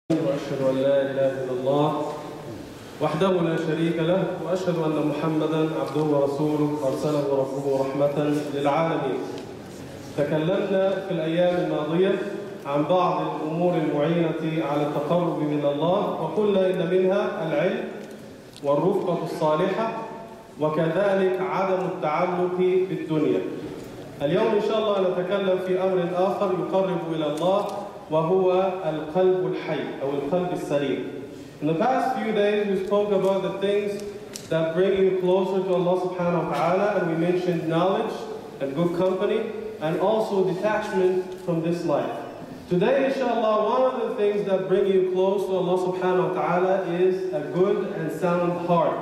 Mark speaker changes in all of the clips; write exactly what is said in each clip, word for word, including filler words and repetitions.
Speaker 1: وأشهد أن لا إله إلا الله وحده لا شريك له، وأشهد أن محمدًا عبده ورسوله أرسله ربه رحمة للعالمين. تكلمنا في الأيام الماضية عن بعض الأمور المعينة على التقرب من الله، وقلنا إن منها العلم والرفقة الصالحة، وكذلك عدم التعلق بالدنيا. اليوم إن شاء الله نتكلم في أمر آخر يقرب إلى الله، وهو القلب الحي أو القلب السليم. In the past few days we spoke about the things that bring you closer to Allah subhanahu wa ta'ala, and we mentioned knowledge and good company and also detachment from this life. Today inshallah, one of the things that bring you close to Allah subhanahu wa ta'ala is a good and sound heart.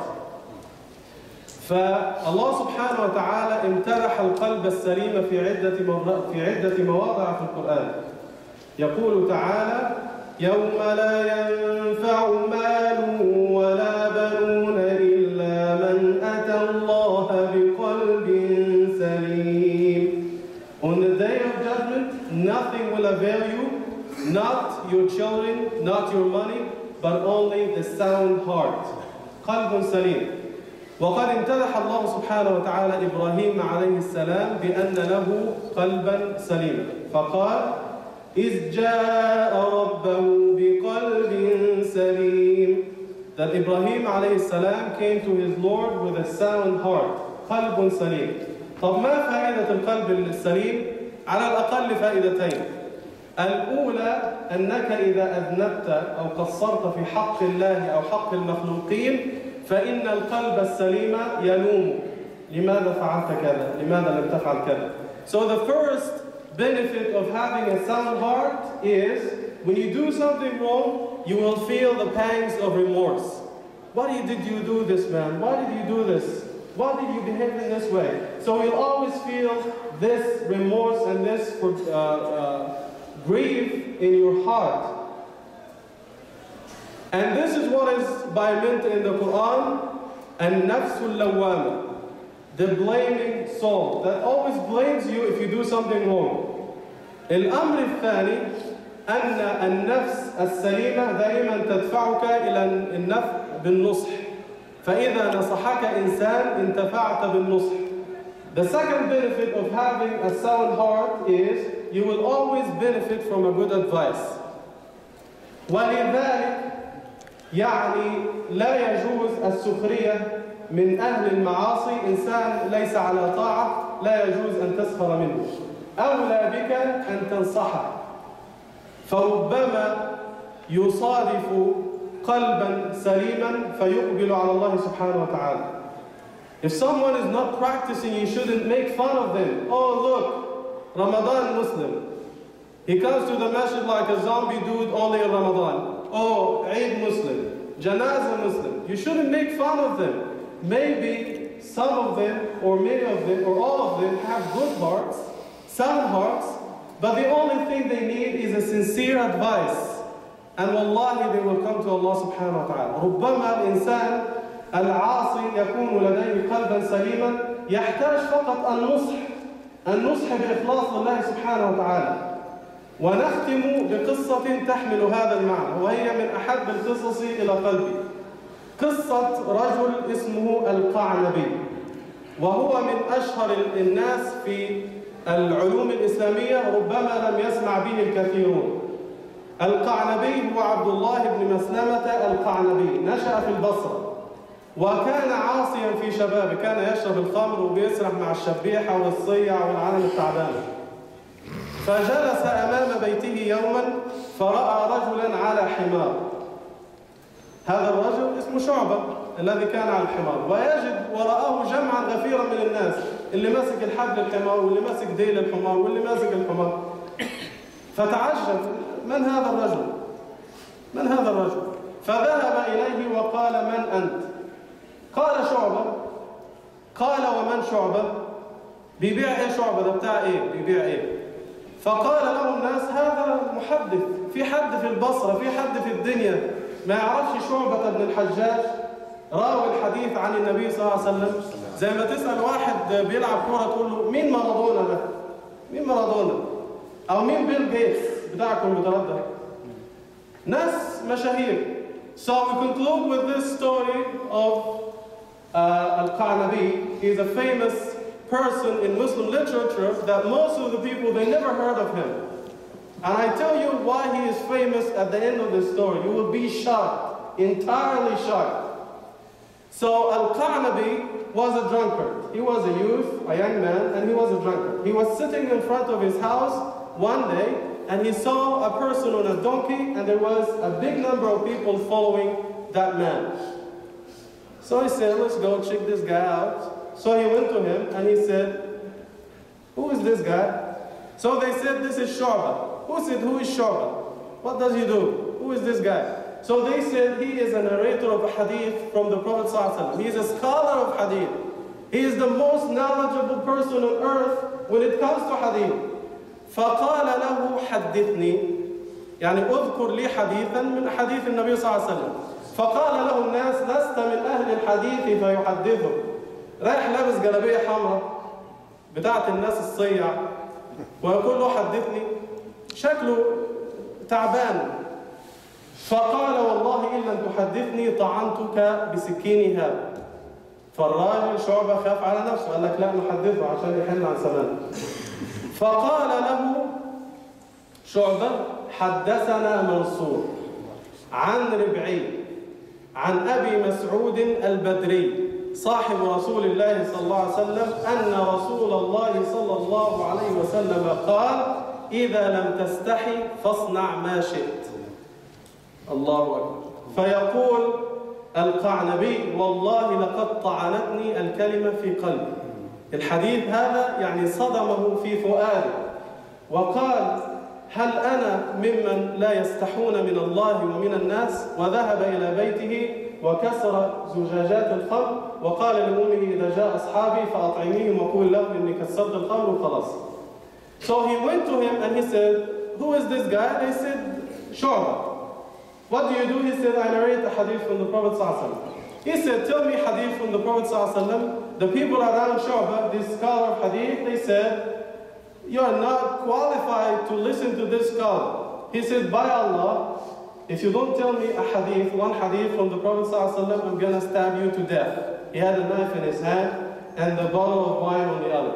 Speaker 1: فالله سبحانه وتعالى امتدح القلب السليم في عدة في عدة مواضع في القرآن. يقول تعالى: يوم لا ينفع مال ولا بنون إلا من أتى الله بقلب سليم. On the day of judgment, nothing will avail you, not your children, not your money, but only the sound heart. قلب سليم. وقد امتدح الله سبحانه وتعالى إبراهيم عليه السلام بأن له قلبا سليما، فقال: إذ جاء ربه بقلب سليم. That Ibrahim عليه السلام came to his Lord with a sound heart. قلب سليم. طب ما فائدة القلب السليم؟ على الأقل فائدتين. الأولى أنك إذا أذنبت أو قصرت في حق الله أو حق المخلوقين، فإن القلب السليم يلوم: لماذا فعلت كذا؟ لماذا لم تفعل كذا؟ So the first benefit of having a sound heart is when you do something wrong, you will feel the pangs of remorse. Why did you do this, man? Why did you do this? Why did you behave in this way? So you'll always feel this remorse and this uh, uh, grief in your heart. And this is what is by meant in the Quran, an-nafsul lawwama, the blaming soul that always blames you if you do something wrong. الأمر الثاني أن النفس السليمة دائما تدفعك إلى النفع بالنصح، فإذا نصحك إنسان انتفعت بالنصح. The second benefit of having a sound heart is you will always benefit from a good advice. ولذلك يعني لا يجوز السخرية من أهل المعاصي. إنسان ليس على طاعة لا يجوز أن تسخر منه، أولى بك أن تنصحه، فربما يصادف قلبا سليما فيقبل على الله سبحانه وتعالى. If someone is not practicing, you shouldn't make fun of them. Oh look, Ramadan Muslim. He comes to the masjid like a zombie dude only in Ramadan. Oh, Eid Muslim, Janazah Muslim. You shouldn't make fun of them. Maybe some of them, or many of them, or all of them have good hearts, sound hearts, but the only thing they need is a sincere advice. And wallahi, they will come to Allah subhanahu wa ta'ala. ربما الإنسان العاصي يكون لديه قلبا سليما يحتاج فقط النصح، النصح بإخلاص لله سبحانه وتعالى. ونختم بقصة تحمل هذا المعنى، وهي من أحب القصص إلى قلبي. قصة رجل اسمه القعنبي، وهو من أشهر الناس في العلوم الإسلامية، ربما لم يسمع به الكثيرون. القعنبي هو عبد الله بن مسلمة القعنبي، نشأ في البصرة، وكان عاصيا في شبابه، كان يشرب الخمر وبيسرح مع الشبيحة والصيع والعالم التعبان. فجلس أمام بيته يوما فرأى رجلا على حمار. هذا الرجل اسمه شعبة الذي كان على الحمار، ويجد وراءه جمعا غفيرا من الناس، اللي ماسك الحبل الحمار واللي ماسك ديل الحمار واللي ماسك الحمار. فتعجب: من هذا الرجل؟ من هذا الرجل؟ فذهب إليه وقال: من أنت؟ قال: شعبة. قال: ومن شعبة؟ بيبيع ايه شعبة ده؟ بتاع ايه؟ بيبيع ايه؟ فقال له الناس: هذا محدث، في حد في البصرة، في حد في الدنيا ما يعرفش شعبة بن الحجاج راوي الحديث عن النبي صلى الله عليه وسلم؟ زي ما تسأل واحد بيلعب كورة تقول له: مين مارادونا ده؟ مين مارادونا؟ أو مين بيل جيتس بتاع الكمبيوترات ده؟ ناس mashahir. So we conclude with this story of uh, Al-Qanabi. He's a famous person in Muslim literature that most of the people, they never heard of him. And I tell you why he is famous at the end of this story. You will be shocked, entirely shocked. So Al-Qanabi was a drunkard. He was a youth, a young man, and he was a drunkard. He was sitting in front of his house one day, and he saw a person on a donkey, and there was a big number of people following that man. So he said, let's go check this guy out. So he went to him, and he said, who is this guy? So they said, this is Shu'bah. Who said, who is Shu'bah? What does he do? Who is this guy? So they said, he is a narrator of a hadith from the Prophet ﷺ. He is a scholar of hadith. He is the most knowledgeable person on earth when it comes to hadith. فقال له حدثني يعني اذكر لي حديثا من حديث النبي صلى الله عليه وسلم. فقال له الناس لست من أهل الحديث فيحدثه. رايح لابس جلابية حمراء بتاعت الناس الصيع ويقول له حدثني، شكله تعبان. فقال والله إن لم تحدثني طعنتك بسكيني هذا. فالراجل شعبة خاف على نفسه، قال لك لا نحدثه عشان يحل عن زمان. فقال له شعبة حدثنا منصور عن ربعي عن أبي مسعود البدري صاحب رسول الله صلى الله عليه وسلم أن رسول الله صلى الله عليه وسلم قال إذا لم تستحي فاصنع ما شئت. الله أكبر. فيقول القعنبي والله لقد طعنتني الكلمة في قلبي. الحديث هذا يعني صدمه في فؤاده وقال هل أنا ممن لا يستحون من الله ومن الناس؟ وذهب إلى بيته وكسر زجاجات الخمر وقال لأمه إذا جاء أصحابي فأطعميهم وقول لهم إني كسرت الخمر وخلاص. So he went to him and he said, who is this guy? They said, Shu'bah. What do you do? He said, I narrate a hadith from the Prophet ﷺ. He said, tell me hadith from the Prophet ﷺ. The people around Shu'bah, this scholar of hadith, they said, you are not qualified to listen to this scholar. He said, by Allah, if you don't tell me a hadith, one hadith from the Prophet ﷺ, I'm going to stab you to death. He had a knife in his hand and the bottle of wine on the other.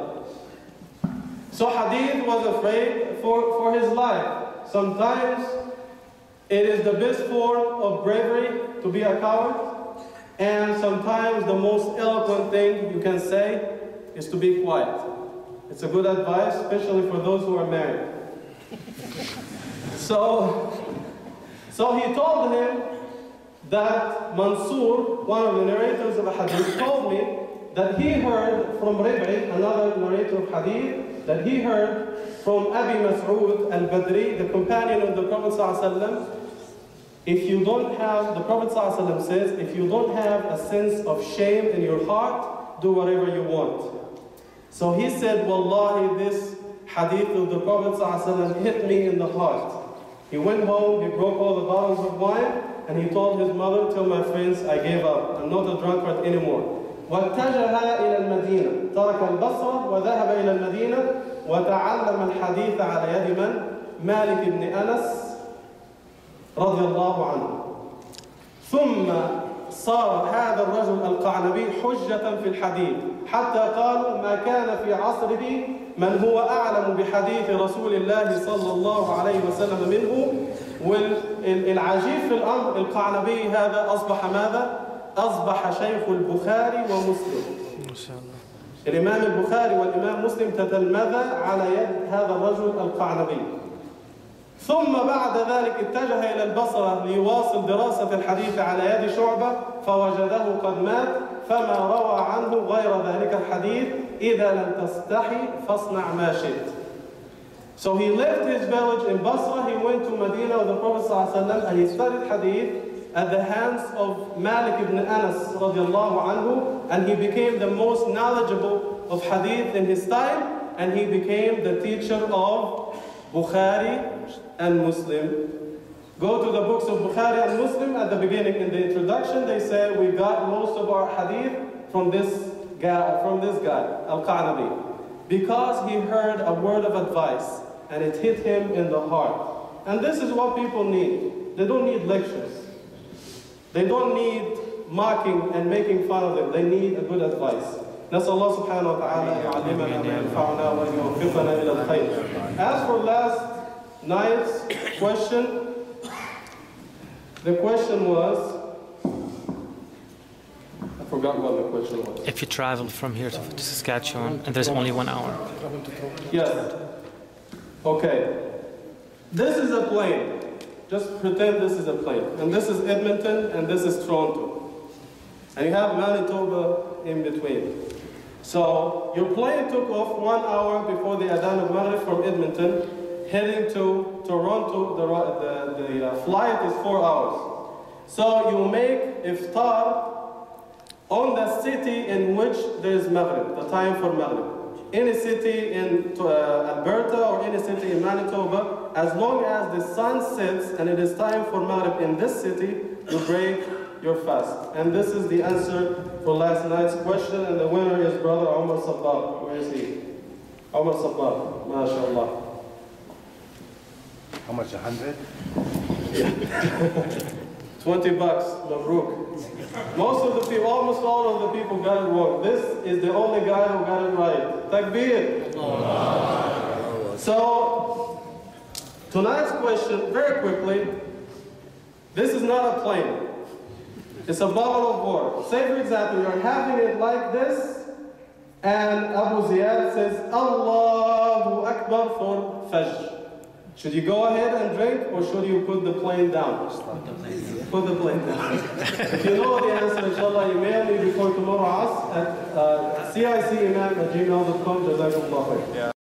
Speaker 1: So hadith was afraid for, for his life. Sometimes it is the best form of bravery to be a coward. And sometimes the most eloquent thing you can say is to be quiet. It's a good advice, especially for those who are married. So, so he told him that Mansur, one of the narrators of the hadith, told me that he heard from Rib'i, another narrator of hadith, that he heard from Abi Mas'ud al-Badri, the companion of the Prophet ﷺ, if you don't have, the Prophet ﷺ says, if you don't have a sense of shame in your heart, do whatever you want. So he said, Wallahi, this hadith of the Prophet ﷺ hit me in the heart. He went home, he broke all the bottles of wine, and he told his mother, tell my friends, I gave up. I'm not a drunkard anymore. واتجه إلى المدينة ترك البصرة وذهب إلى المدينة وتعلم الحديث على يد من؟ مالك بن أنس رضي الله عنه. ثم صار هذا الرجل القعنبي حجة في الحديث حتى قالوا ما كان في عصره من هو أعلم بحديث رسول الله صلى الله عليه وسلم منه. والعجيب في الأمر القعنبي هذا أصبح ماذا؟ أصبح شيخ البخاري ومسلم. ما شاء الله. الإمام البخاري والإمام مسلم تتلمذا على يد هذا الرجل القعنبي. ثم بعد ذلك اتجه إلى البصرة ليواصل دراسة الحديث على يد شعبة فوجده قد مات فما روى عنه غير ذلك الحديث إذا لم تستحي فاصنع ما شئت. So he left his village in Basra, he went to Medina with the Prophet ﷺ and he studied hadith at the hands of Malik ibn Anas radiallahu anhu, and he became the most knowledgeable of hadith in his time, and he became the teacher of Bukhari and Muslim. Go to the books of Bukhari and Muslim. At the beginning, in the introduction, they say we got most of our hadith from this guy, from this guy, Al-Qanabi, because he heard a word of advice and it hit him in the heart. And this is what people need. they don't need lectures. They don't need mocking and making fun of them. They need a good advice. نسأل الله سبحانه وتعالى أن يعلمنا ما ينفعنا وأن يوفقنا إلى الخير. As for last night's question, the question was, I forgot what the question was.
Speaker 2: If you travel from here to, to Saskatchewan and there's only one hour.
Speaker 1: Yes. Okay. This is a plane. Just pretend this is a plane. And this is Edmonton and this is Toronto. And you have Manitoba in between. So your plane took off one hour before the Adhan of Maghrib from Edmonton, heading to Toronto. The, the, the uh, flight is four hours. So you make iftar on the city in which there is Maghrib, the time for Maghrib. Any city in uh, Alberta or any city in Manitoba, as long as the sun sets and it is time for Maghrib in this city, you break your fast. And this is the answer for last night's question, and the winner is Brother Omar Sabah. Where is he? Omar Sabah, MashaAllah.
Speaker 3: How much, a hundred?
Speaker 1: twenty bucks, Mabruk. Most of the people, almost all of the people got it wrong. This is the only guy who got it right. Takbir. So, tonight's question, very quickly, this is not a plane. It's a bottle of water. Say, for example, you're having it like this, and Abu Ziyad says, Allahu Akbar for Fajr. Should you go ahead and drink, or should you put the plane down? Put the plane down. If you know the answer, inshallah, email me before tomorrow at uh, C I C imam at gmail dot com. Jazakumullah khair.